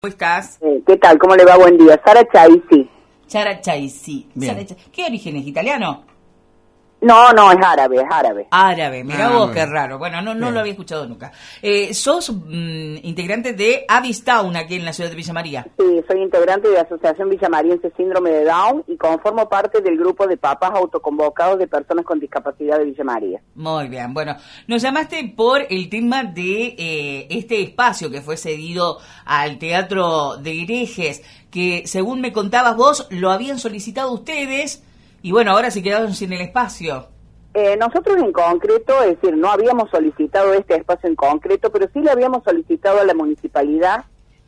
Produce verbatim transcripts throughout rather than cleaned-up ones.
¿Cómo estás? Eh, ¿Qué tal? ¿Cómo le va? Buen día. Sara Chaisi. Sara Chaisi. Sara Ch- ¿Qué origen es? ¿Italiano? No, no, es árabe, es árabe. Árabe, mirá Ah, vos, bueno. qué raro. Bueno, no, no Bien. lo había escuchado nunca. Eh, sos mm, integrante de Avis Town aquí en la ciudad de Villa María. Sí, soy integrante de la Asociación Villamariense Síndrome de Down y conformo parte del grupo de papás autoconvocados de personas con discapacidad de Villa María. Muy bien, bueno, nos llamaste por el tema de eh, este espacio que fue cedido al Teatro de Herejes, que según me contabas vos, lo habían solicitado ustedes y bueno, ahora se quedaron sin el espacio. Eh, nosotros en concreto, es decir, no habíamos solicitado este espacio en concreto, pero sí le habíamos solicitado a la municipalidad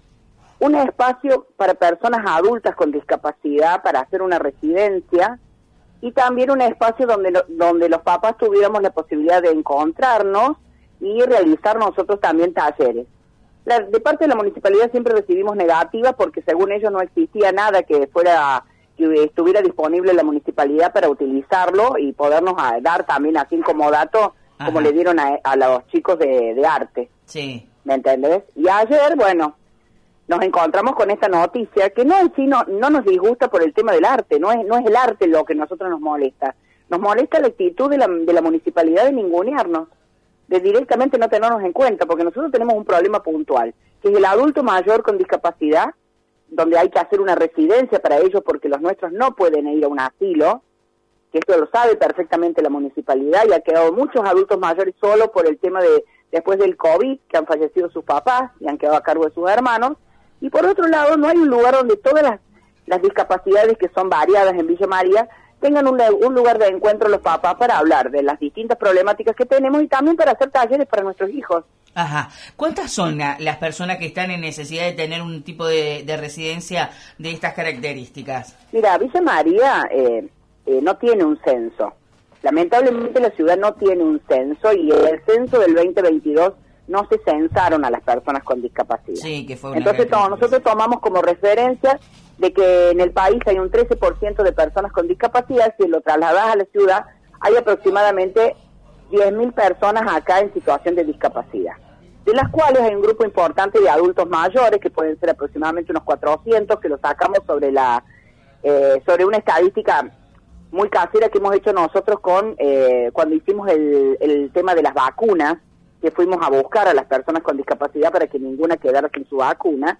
un espacio para personas adultas con discapacidad para hacer una residencia y también un espacio donde, lo- donde los papás tuviéramos la posibilidad de encontrarnos y realizar nosotros también talleres. La- de parte de la municipalidad siempre recibimos negativas porque según ellos no existía nada que fuera que estuviera disponible en la municipalidad para utilizarlo y podernos a- dar también así como dato como Ajá. le dieron a, a los chicos de, de arte, Sí. ¿me entendés? Y ayer, bueno, nos encontramos con esta noticia que no en sí no, no nos disgusta por el tema del arte, no es no es el arte lo que a nosotros nos molesta, nos molesta la actitud de la, de la municipalidad de ningunearnos, de directamente no tenernos en cuenta, porque nosotros tenemos un problema puntual, que es el adulto mayor con discapacidad, donde hay que hacer una residencia para ellos porque los nuestros no pueden ir a un asilo, que esto lo sabe perfectamente la municipalidad y ha quedado muchos adultos mayores solo por el tema de después del COVID, que han fallecido sus papás y han quedado a cargo de sus hermanos, y por otro lado no hay un lugar donde todas las, las discapacidades que son variadas en Villa María tengan un, un lugar de encuentro los papás para hablar de las distintas problemáticas que tenemos y también para hacer talleres para nuestros hijos. Ajá. ¿Cuántas son la- las personas que están en necesidad de tener un tipo de, de residencia de estas características? Mira, Villa María eh, eh, no tiene un censo. Lamentablemente la ciudad no tiene un censo y el censo del veinte veintidós no se censaron a las personas con discapacidad. Sí, que fue una Entonces gran to- nosotros tomamos como referencia de que en el país hay un trece por ciento de personas con discapacidad. Si lo trasladas a la ciudad, hay aproximadamente diez mil personas acá en situación de discapacidad, de las cuales hay un grupo importante de adultos mayores, que pueden ser aproximadamente unos cuatrocientos, que lo sacamos sobre la eh, sobre una estadística muy casera que hemos hecho nosotros con eh, cuando hicimos el, el tema de las vacunas, que fuimos a buscar a las personas con discapacidad para que ninguna quedara sin su vacuna.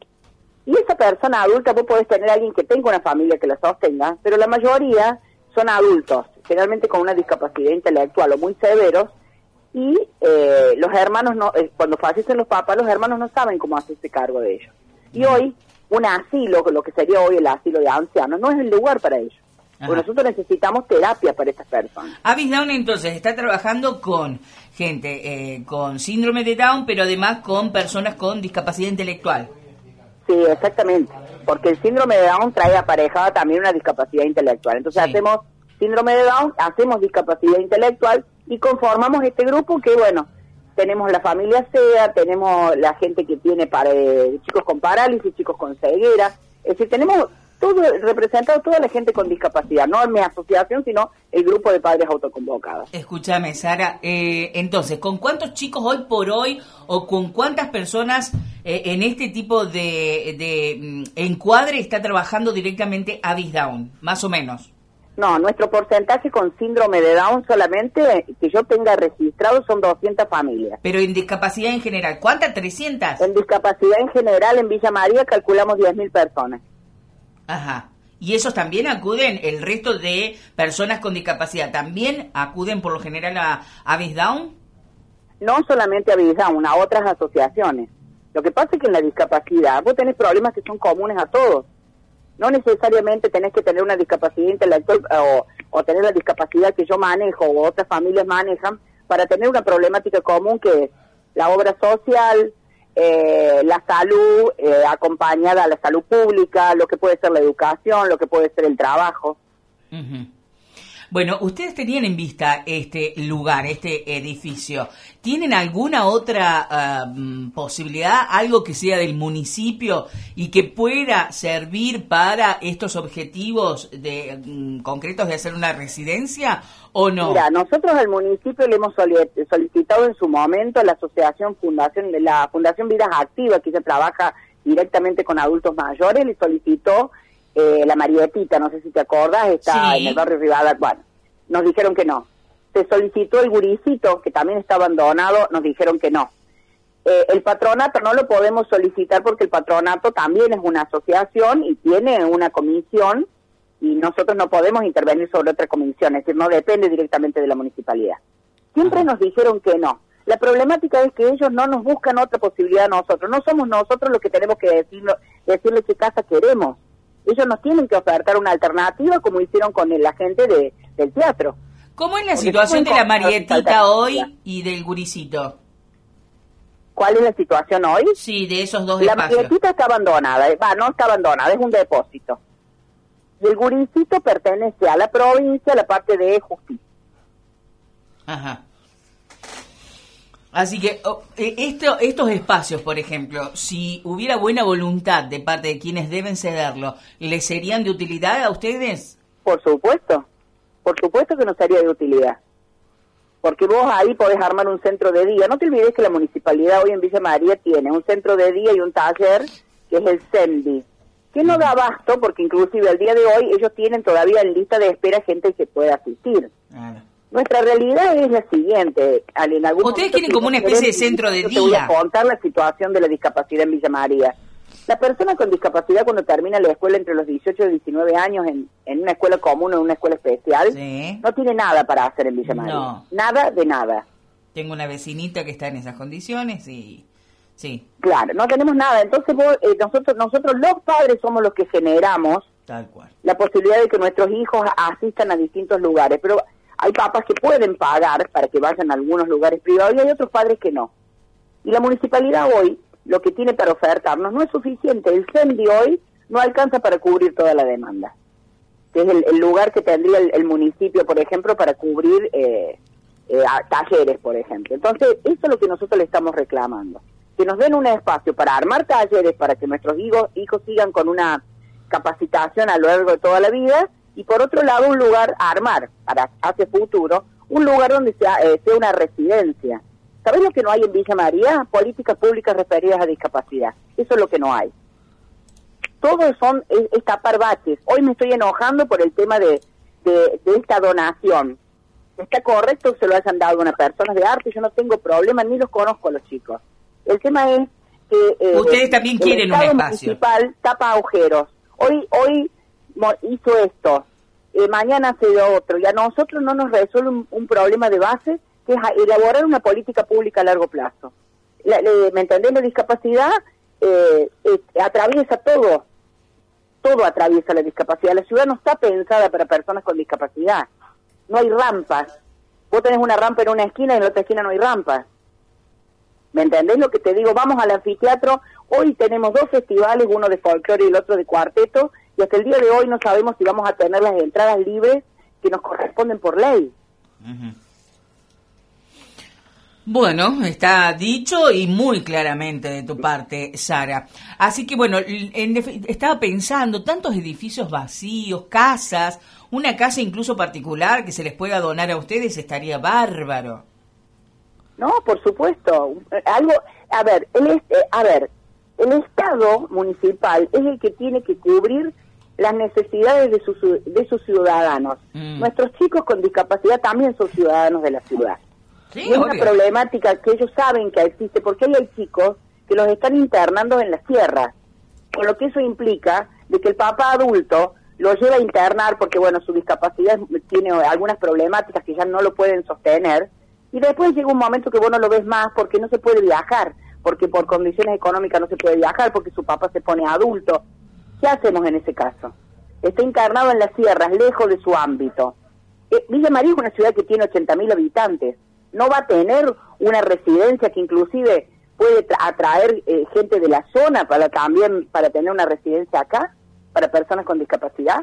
Y esa persona adulta, vos podés tener a alguien que tenga una familia que la sostenga, pero la mayoría son adultos, generalmente con una discapacidad intelectual o muy severos, y eh, los hermanos, no eh, cuando fallecen los papás, los hermanos no saben cómo hacerse cargo de ellos. Y hoy, un asilo, lo que sería hoy el asilo de ancianos, no es el lugar para ellos. Porque Ajá. nosotros necesitamos terapia para estas personas. Avis Down entonces está trabajando con gente eh, con síndrome de Down, pero además con personas con discapacidad intelectual. Sí, exactamente, porque el síndrome de Down trae aparejada también una discapacidad intelectual. Entonces Sí. hacemos síndrome de Down, hacemos discapacidad intelectual y conformamos este grupo que, bueno, tenemos la familia SEA, tenemos la gente que tiene para, eh, chicos con parálisis, chicos con ceguera, es decir, tenemos todo representado, toda la gente con discapacidad, no mi asociación, sino el grupo de padres autoconvocados. Escúchame, Sara, eh, entonces, ¿con cuántos chicos hoy por hoy o con cuántas personas eh, en este tipo de, de mm, encuadre está trabajando directamente Avis Down, más o menos? No, nuestro porcentaje con síndrome de Down solamente que yo tenga registrado son doscientas familias. Pero en discapacidad en general, ¿cuántas? ¿trescientas? En discapacidad en general en Villa María calculamos diez mil personas. Ajá. ¿Y esos también acuden, el resto de personas con discapacidad, también acuden por lo general a Avis Down? No solamente a Down, a otras asociaciones. Lo que pasa es que en la discapacidad vos tenés problemas que son comunes a todos. No necesariamente tenés que tener una discapacidad intelectual o, o tener la discapacidad que yo manejo o otras familias manejan para tener una problemática común que es la obra social, eh, la salud eh, acompañada a la salud pública, lo que puede ser la educación, lo que puede ser el trabajo. Ujú. Bueno, ustedes tenían en vista este lugar, este edificio. ¿Tienen alguna otra uh, posibilidad, algo que sea del municipio y que pueda servir para estos objetivos de um, concretos de hacer una residencia o no? Mira, nosotros al municipio le hemos solicitado en su momento a la asociación Fundación, la Fundación Vidas Activas, que se trabaja directamente con adultos mayores, le solicitó eh, la Marietita, no sé si te acordás, está sí. en el barrio Rivadavia, bueno, nos dijeron que no. Se solicitó el Guricito, que también está abandonado, nos dijeron que no. Eh, el patronato no lo podemos solicitar porque el patronato también es una asociación y tiene una comisión y nosotros no podemos intervenir sobre otra comisión, es decir, no depende directamente de la municipalidad. Siempre nos dijeron que no. La problemática es que ellos no nos buscan otra posibilidad a nosotros, no somos nosotros los que tenemos que decirlo, decirle qué casa queremos. Ellos nos tienen que ofertar una alternativa como hicieron con la gente de, del teatro. ¿Cómo es la situación de la Marietita hoy y del Guricito? ¿Cuál es la situación hoy? Sí, de esos dos la espacios. La Marietita está abandonada, va, no está abandonada, es un depósito. Y el Guricito pertenece a la provincia, a la parte de justicia. Ajá. Así que oh, esto, estos espacios, por ejemplo, si hubiera buena voluntad de parte de quienes deben cederlo, ¿les serían de utilidad a ustedes? Por supuesto, por supuesto que nos sería de utilidad. Porque vos ahí podés armar un centro de día. No te olvides que la municipalidad hoy en Villa María tiene un centro de día y un taller, que es el CENDI, que no da abasto porque inclusive al día de hoy ellos tienen todavía en lista de espera gente que pueda asistir. Claro. Nuestra realidad es la siguiente. En algún Ustedes quieren como una especie de centro de día. Te voy a contar la situación de la discapacidad en Villa María. La persona con discapacidad cuando termina la escuela entre los dieciocho y diecinueve años en, en una escuela común o en una escuela especial, sí. no tiene nada para hacer en Villa María. No. Nada de nada. Tengo una vecinita que está en esas condiciones y... sí. Claro, no tenemos nada. Entonces vos, eh, nosotros, nosotros los padres somos los que generamos Tal cual. la posibilidad de que nuestros hijos asistan a distintos lugares. Pero hay papás que pueden pagar para que vayan a algunos lugares privados y hay otros padres que no. Y la municipalidad hoy, lo que tiene para ofertarnos no es suficiente. El CENDI hoy no alcanza para cubrir toda la demanda, que es el, el lugar que tendría el, el municipio, por ejemplo, para cubrir eh, eh, talleres, por ejemplo. Entonces, eso es lo que nosotros le estamos reclamando. Que nos den un espacio para armar talleres, para que nuestros hijos, hijos sigan con una capacitación a lo largo de toda la vida, y por otro lado un lugar a armar, para hacia futuro, un lugar donde sea, eh, sea una residencia. ¿Sabés lo que no hay en Villa María? Políticas públicas referidas a discapacidad. Eso es lo que no hay. Todos son, es, es tapar baches. Hoy me estoy enojando por el tema de, de, de esta donación. Está correcto que se lo hayan dado a una persona de arte, yo no tengo problema, ni los conozco a los chicos. El tema es que eh, ustedes también el quieren Estado un espacio municipal tapa agujeros. Hoy hoy hizo esto, eh, mañana hace otro, y a nosotros no nos resuelve un, un problema de base, que es elaborar una política pública a largo plazo. La, le, ¿Me entendés? La discapacidad eh, eh, atraviesa todo, todo atraviesa la discapacidad. La ciudad no está pensada para personas con discapacidad. No hay rampas. Vos tenés una rampa en una esquina y en la otra esquina no hay rampas. ¿Me entendés lo que te digo? Vamos al anfiteatro, hoy tenemos dos festivales, uno de folclore y el otro de cuarteto, y hasta el día de hoy no sabemos si vamos a tener las entradas libres que nos corresponden por ley. Uh-huh. Bueno, está dicho y muy claramente de tu parte, Sara. Así que bueno, en, estaba pensando, tantos edificios vacíos, casas, una casa incluso particular que se les pueda donar a ustedes estaría bárbaro. No, por supuesto. Algo, a ver, el este, a ver, el Estado municipal es el que tiene que cubrir las necesidades de sus de sus ciudadanos. Mm. Nuestros chicos con discapacidad también son ciudadanos de la ciudad. Sí, y es obvio. Una problemática que ellos saben que existe, porque hay chicos que los están internando en las tierras, con lo que eso implica de que el papá adulto lo lleva a internar porque, bueno, su discapacidad tiene algunas problemáticas que ya no lo pueden sostener, y después llega un momento que vos no lo ves más porque no se puede viajar, porque por condiciones económicas no se puede viajar, porque su papá se pone adulto. ¿Qué hacemos en ese caso? Está internado en las sierras, lejos de su ámbito. Eh, Villa María es una ciudad que tiene ochenta mil habitantes. No va a tener una residencia que inclusive puede atraer eh, gente de la zona para también para tener una residencia acá, para personas con discapacidad.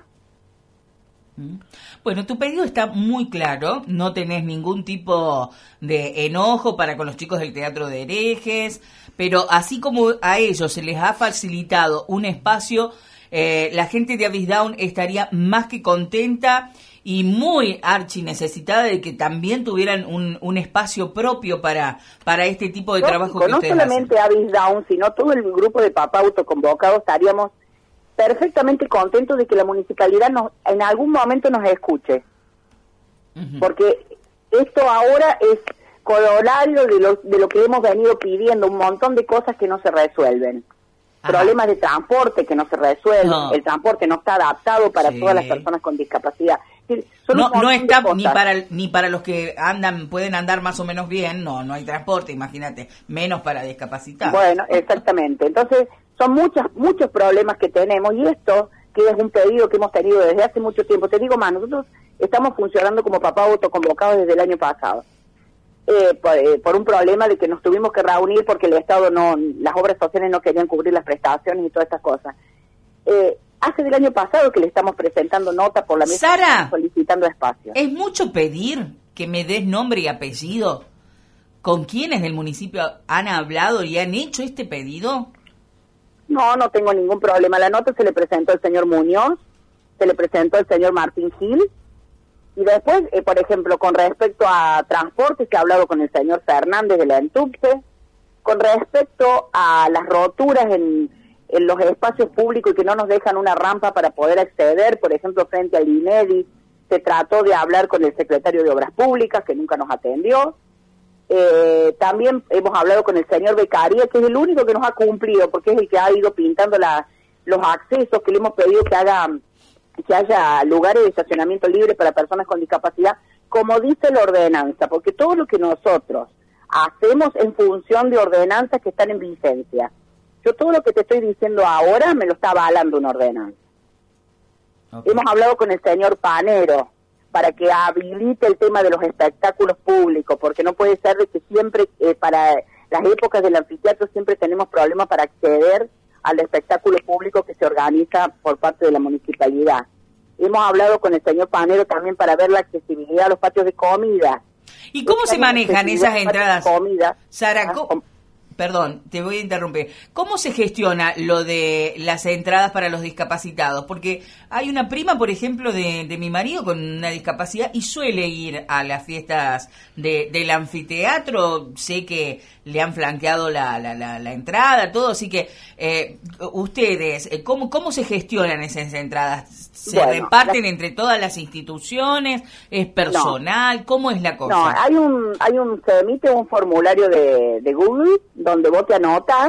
Bueno, tu pedido está muy claro, no tenés ningún tipo de enojo para con los chicos del Teatro de Herejes, pero así como a ellos se les ha facilitado un espacio, eh, la gente de Avis Down estaría más que contenta y muy archi necesitada de que también tuvieran un, un espacio propio para, para este tipo de no, trabajo que no ustedes solamente hacen. Avis Down, sino todo el grupo de papás autoconvocados estaríamos perfectamente contentos de que la municipalidad nos, en algún momento nos escuche. Uh-huh. Porque esto ahora es corolario de lo, de lo que hemos venido pidiendo, un montón de cosas que no se resuelven. Ajá. Problemas de transporte que no se resuelven, no. El transporte no está adaptado para sí. todas las personas con discapacidad. Son no, no está ni para ni para los que andan pueden andar más o menos bien, no, no hay transporte, imagínate, menos para discapacitados. Bueno, exactamente. Entonces, son muchos muchos problemas que tenemos y esto, que es un pedido que hemos tenido desde hace mucho tiempo. Te digo más, nosotros estamos funcionando como papás autoconvocados desde el año pasado. Eh, por, eh, por un problema de que nos tuvimos que reunir porque el Estado no, las obras sociales no querían cubrir las prestaciones y todas estas cosas. Eh, hace del año pasado que le estamos presentando nota por la mesa Sara, solicitando espacio. ¿Es mucho pedir que me des nombre y apellido? ¿Con quiénes del municipio han hablado y han hecho este pedido? No, no tengo ningún problema. La nota se le presentó al señor Muñoz, se le presentó al señor Martín Gil. Y después, eh, por ejemplo, con respecto a transporte, se ha hablado con el señor Fernández de la ENTUPCE, con respecto a las roturas en, en los espacios públicos y que no nos dejan una rampa para poder acceder, por ejemplo, frente al INEDI, se trató de hablar con el secretario de Obras Públicas, que nunca nos atendió. Eh, también hemos hablado con el señor Beccaria, que es el único que nos ha cumplido, porque es el que ha ido pintando la, los accesos, que le hemos pedido que haga... que haya lugares de estacionamiento libre para personas con discapacidad, como dice la ordenanza, porque todo lo que nosotros hacemos en función de ordenanzas que están en vigencia. Yo todo lo que te estoy diciendo ahora me lo está avalando una ordenanza. Okay. Hemos hablado con el señor Panero para que habilite el tema de los espectáculos públicos, porque no puede ser de que siempre, eh, para las épocas del anfiteatro, siempre tenemos problemas para acceder al espectáculo público que se organiza por parte de la municipalidad. Hemos hablado con el señor Panero también para ver la accesibilidad a los patios de comida. ¿Y cómo se manejan esas entradas? Sara, ¿cómo? Perdón, te voy a interrumpir. ¿Cómo se gestiona lo de las entradas para los discapacitados? Porque hay una prima, por ejemplo, de, de mi marido con una discapacidad y suele ir a las fiestas de, del anfiteatro. Sé que le han flanqueado la, la, la, la entrada, todo. Así que, eh, ustedes, ¿cómo, ¿cómo se gestionan esas entradas? ¿Se bueno, reparten la... entre todas las instituciones? ¿Es personal? No. ¿Cómo es la cosa? No, hay un, hay un, se emite un formulario de, de Google donde vos te anotas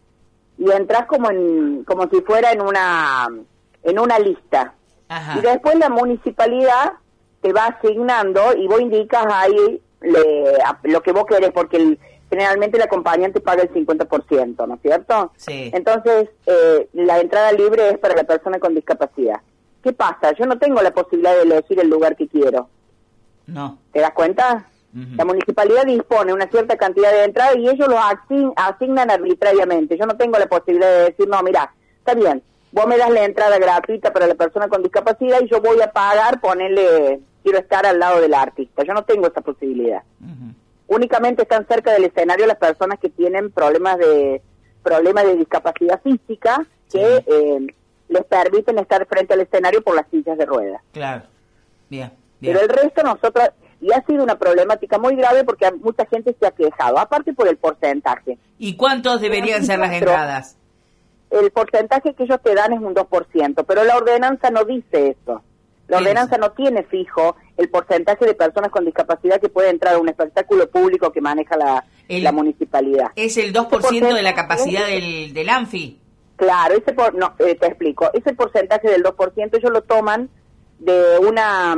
y entras como en, como si fuera en una, en una lista. Ajá. Y después la municipalidad te va asignando y vos indicas ahí le, lo que vos querés, porque el, generalmente el acompañante paga el cincuenta por ciento, ¿no es cierto? Sí. Entonces, eh, la entrada libre es para la persona con discapacidad. ¿Qué pasa? Yo no tengo la posibilidad de elegir el lugar que quiero. No. ¿Te das cuenta? Uh-huh. La municipalidad dispone una cierta cantidad de entradas y ellos los asign, asignan arbitrariamente. Yo no tengo la posibilidad de decir, no, mira, está bien, vos me das la entrada gratuita para la persona con discapacidad y yo voy a pagar, ponerle, quiero estar al lado del artista. Yo no tengo esa posibilidad. Uh-huh. Únicamente están cerca del escenario las personas que tienen problemas de problemas de discapacidad física que sí. eh, les permiten estar frente al escenario por las sillas de ruedas. Claro, bien, bien. Pero el resto nosotros... Y ha sido una problemática muy grave porque mucha gente se ha quejado, aparte por el porcentaje. ¿Y cuántos deberían ser las entradas? El porcentaje que ellos te dan es un dos por ciento, pero la ordenanza no dice eso. La ordenanza no tiene fijo el porcentaje de personas con discapacidad que puede entrar a un espectáculo público que maneja la, el, la municipalidad. ¿Es el dos por ciento de la capacidad del, del Anfi? Claro, ese por, no, eh, te explico. Ese porcentaje del dos por ciento ellos lo toman de una...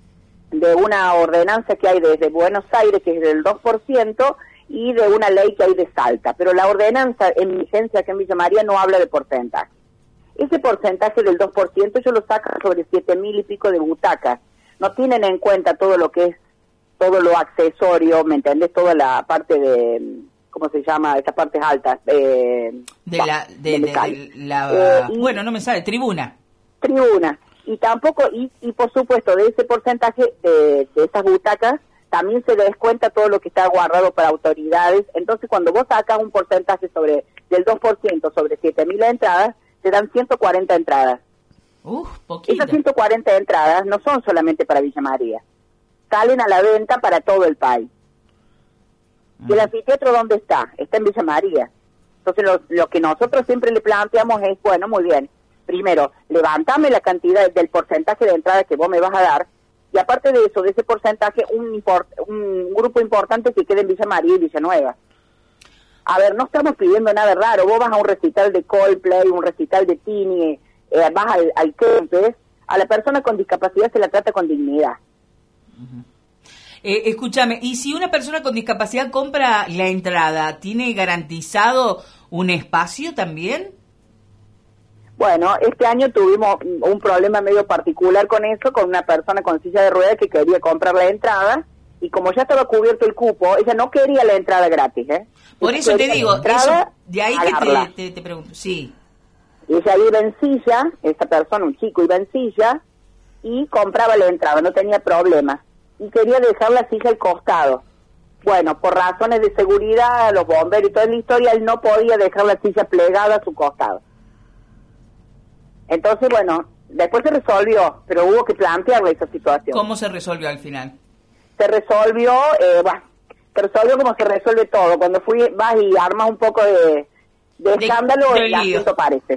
de una ordenanza que hay desde Buenos Aires, que es del dos por ciento, y de una ley que hay de Salta. Pero la ordenanza en vigencia aquí en Villa María no habla de porcentaje. Ese porcentaje del dos por ciento ellos lo sacan sobre siete mil y pico de butacas. No tienen en cuenta todo lo que es, todo lo accesorio, ¿me entendés? Toda la parte de, ¿cómo se llama? Estas partes altas. Eh, de la, de, de, de la, eh, y, bueno, no me sale, tribuna. Tribuna. Y tampoco, y, y por supuesto, de ese porcentaje de, de esas butacas, también se descuenta todo lo que está guardado para autoridades. Entonces, cuando vos sacas un porcentaje sobre del dos por ciento sobre siete mil entradas, te dan ciento cuarenta entradas. Uf, poquito. Esas ciento cuarenta entradas no son solamente para Villa María, salen a la venta para todo el país. ¿Y el anfiteatro dónde está? Está en Villa María. Entonces lo, lo que nosotros siempre le planteamos es, bueno, muy bien, primero, levantame la cantidad del porcentaje de entradas que vos me vas a dar, y aparte de eso, de ese porcentaje, un, import, un grupo importante que quede en Villa María y Villanueva. A ver, no estamos pidiendo nada raro. Vos vas a un recital de Coldplay, un recital de Tini, eh, vas al, al Kempes, a la persona con discapacidad se la trata con dignidad. Uh-huh. Eh, escúchame, y si una persona con discapacidad compra la entrada, ¿tiene garantizado un espacio también? Bueno, este año tuvimos un problema medio particular con eso, con una persona con silla de ruedas que quería comprar la entrada, y como ya estaba cubierto el cupo, ella no quería la entrada gratis, ¿eh? Por eso te digo, eso, de ahí que te, te, te pregunto, sí. Ella iba en silla, esa persona, un chico iba en silla, y compraba la entrada, no tenía problema. Y quería dejar la silla al costado. Bueno, por razones de seguridad, los bomberos y toda la historia, él no podía dejar la silla plegada a su costado. Entonces, bueno, después se resolvió, pero hubo que plantearle esa situación. ¿Cómo se resolvió al final? Se resolvió, eh, bah, se resolvió como se resuelve todo. Cuando fui, vas y armas un poco de, de, de escándalo, el asunto parece.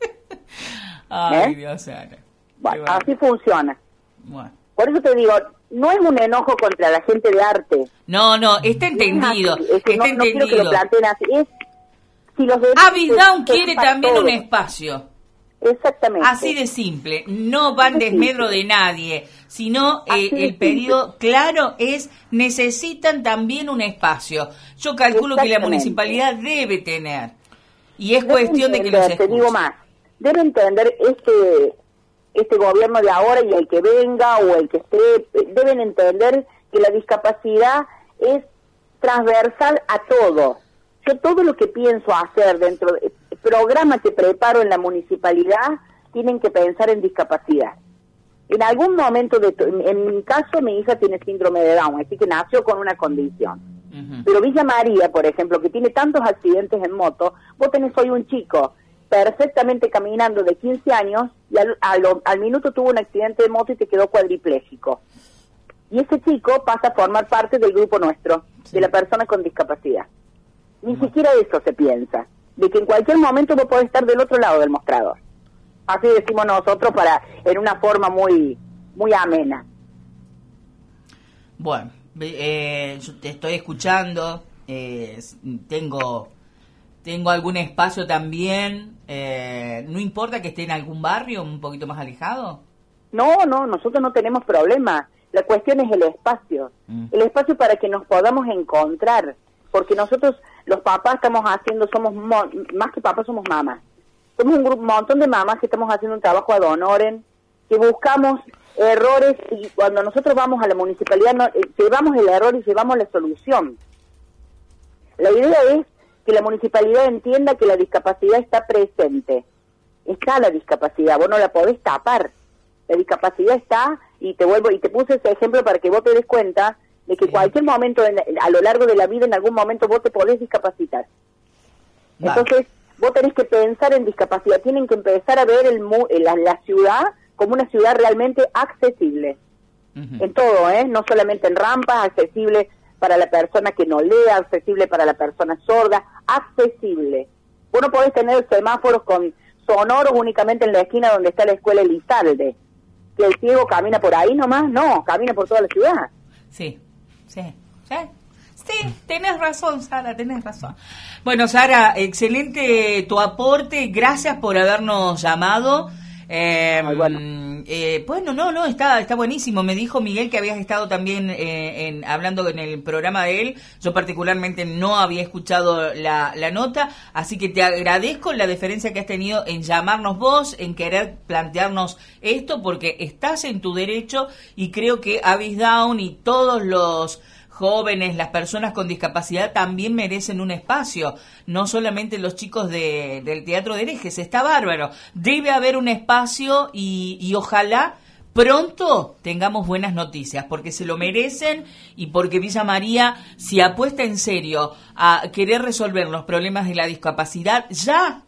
Ay, ¿Eh? Dios, Ana. Bueno, bueno, así funciona. Bueno. Por eso te digo, no es un enojo contra la gente de arte. No, no, está entendido. Es así, es está no, entendido. No quiero que lo planteen así. Es, si los Avis Down quiere también todo. Un espacio. Exactamente. Así de simple. No van desmedro de nadie, sino eh, el pedido claro es, necesitan también un espacio. Yo calculo que la municipalidad debe tener. Y es debe cuestión entender, de que los escuchen. Te digo más, debe entender este... este gobierno de ahora y el que venga o el que esté, deben entender que la discapacidad es transversal a todo. Yo todo lo que pienso hacer dentro del programa que preparo en la municipalidad, tienen que pensar en discapacidad. En algún momento, de en mi caso, mi hija tiene síndrome de Down, así que nació con una condición. Uh-huh. Pero Villa María, por ejemplo, que tiene tantos accidentes en moto, vos tenés hoy un chico perfectamente caminando de quince años y al, al, al minuto tuvo un accidente de moto y te quedó cuadripléjico. Y ese chico pasa a formar parte del grupo nuestro, sí. de la persona con discapacidad. Ni no. siquiera eso se piensa, de que en cualquier momento vos podés estar del otro lado del mostrador. Así decimos nosotros para en una forma muy muy amena. Bueno, eh, yo te estoy escuchando, eh, tengo... Tengo algún espacio también, eh, ¿no importa que esté en algún barrio un poquito más alejado? No, no, nosotros no tenemos problema. La cuestión es el espacio. Mm. El espacio para que nos podamos encontrar. Porque nosotros, los papás, estamos haciendo, somos mo- más que papás, somos mamás. Somos un grupo, un montón de mamás que estamos haciendo un trabajo ad honorem, que buscamos errores y cuando nosotros vamos a la municipalidad, no, eh, llevamos el error y llevamos la solución. La idea es que la municipalidad entienda que la discapacidad está presente. Está la discapacidad, vos no la podés tapar. La discapacidad está, y te vuelvo y te puse ese ejemplo para que vos te des cuenta de que sí. cualquier momento, en, a lo largo de la vida, en algún momento vos te podés discapacitar. Vale. Entonces, vos tenés que pensar en discapacidad. Tienen que empezar a ver el, la, la ciudad como una ciudad realmente accesible. Uh-huh. En todo, ¿eh? No solamente en rampas, accesible para la persona que no lee, accesible para la persona sorda, accesible. Vos no podés tener semáforos con sonoros únicamente en la esquina donde está la escuela Elizalde. Que el ciego camina por ahí nomás, no, camina por toda la ciudad. Sí, sí, sí. Sí, tenés razón, Sara, tenés razón. Bueno, Sara, excelente tu aporte, gracias por habernos llamado. Eh, Ay, bueno. Eh, bueno, no, no, está está buenísimo. Me dijo Miguel que habías estado también eh, en, hablando en el programa de él. Yo particularmente no había escuchado la, la nota, así que te agradezco la deferencia que has tenido en llamarnos vos, en querer plantearnos esto, porque estás en tu derecho y creo que Avis Down y todos los jóvenes, las personas con discapacidad también merecen un espacio, no solamente los chicos de, del Teatro de Herejes, está bárbaro, debe haber un espacio y, y ojalá pronto tengamos buenas noticias, porque se lo merecen y porque Villa María, si apuesta en serio a querer resolver los problemas de la discapacidad, ya,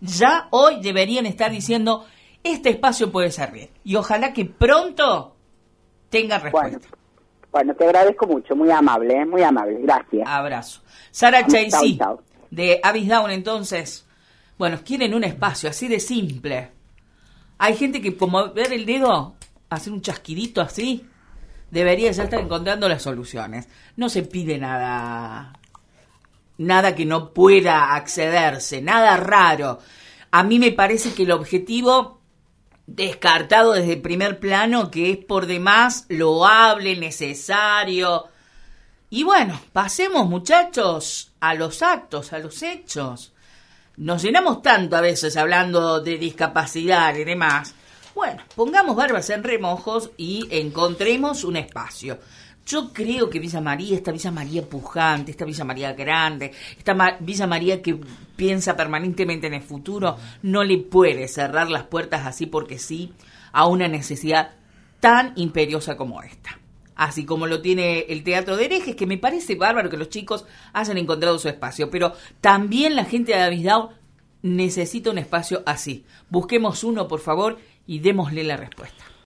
ya hoy deberían estar diciendo, este espacio puede servir. Y ojalá que pronto tenga respuesta. Bueno, bueno te agradezco mucho, muy amable, ¿eh? Muy amable, gracias. Abrazo. Sara Chaisí, chau, chau. de Avis Down, entonces, bueno, quieren un espacio así de simple. Hay gente que, como ver el dedo, hacer un chasquidito así, debería ya estar encontrando las soluciones. No se pide nada, nada que no pueda accederse, nada raro. A mí me parece que el objetivo descartado desde el primer plano, que es por demás loable, necesario. Y bueno, pasemos, muchachos, a los actos, a los hechos. Nos llenamos tanto a veces hablando de discapacidad y demás. Bueno, pongamos barbas en remojos y encontremos un espacio. Yo creo que Villa María, esta Villa María pujante, esta Villa María grande, esta Ma- Villa María que piensa permanentemente en el futuro, no le puede cerrar las puertas así porque sí a una necesidad tan imperiosa como esta. Así como lo tiene el Teatro de Herejes, que me parece bárbaro que los chicos hayan encontrado su espacio, pero también la gente de Avis Down necesita un espacio así. Busquemos uno, por favor, y démosle la respuesta.